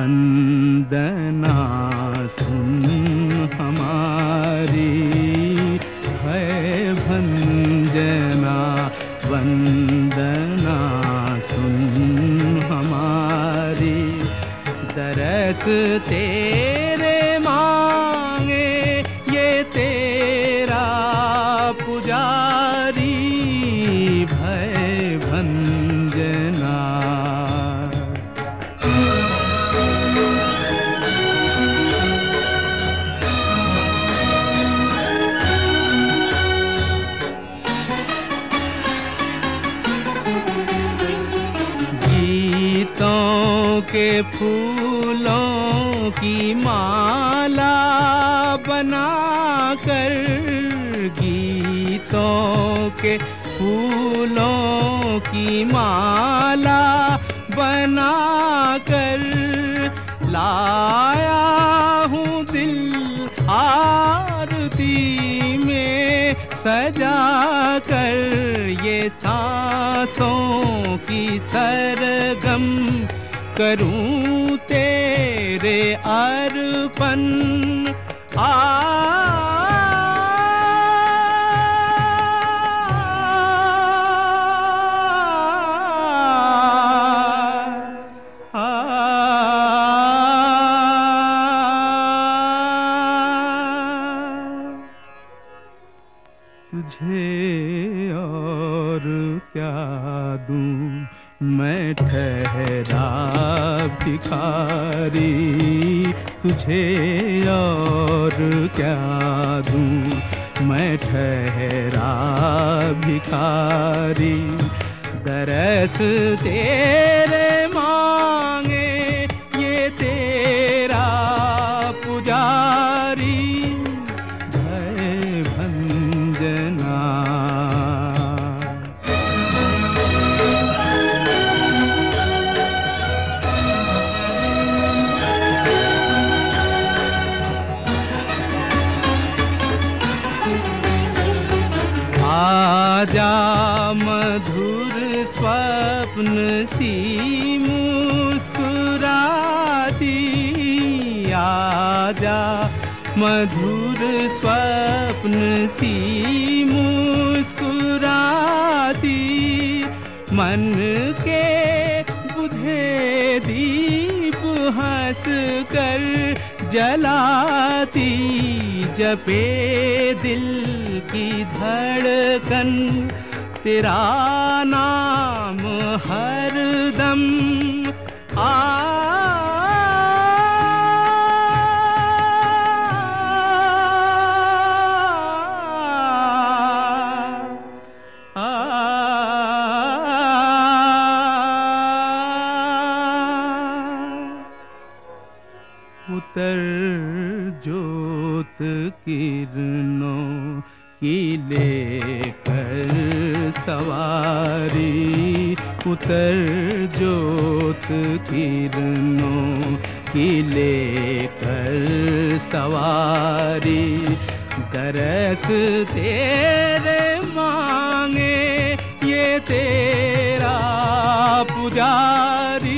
वंदना सुन हमारी, भय भंजना वंदना सुन हमारी। दरस तेरे मांगे ये तेरा पुजारी, भय भंजना। गीतों के फूलों की माला बनाकर, गीतों के फूलों की माला बनाकर लाया हूँ दिल आरती में सजा कर। ये सांसों की सरगम करूं तेरे अर्पण। तुझे और क्या दूं मैं ठहरा भिखारी, तुझे और क्या दूं मैं ठहरा भिखारी। दरस तेरे मांगे ये तेरा पुजारी, भय भंजना। आजा मधुर स्वप्न सी मुस्कुराती, आजा मधुर स्वप्न सी मुस्कुराती। मन के बुझे दीप हंस कर जलाती, जपे दिल की धड़कन तेरा नाम हरदम। उतर ज्योत किरणों की लेकर सवारी, उतर ज्योत किरणों की लेकर सवारी। दरस तेरे मांगे ये तेरा पुजारी,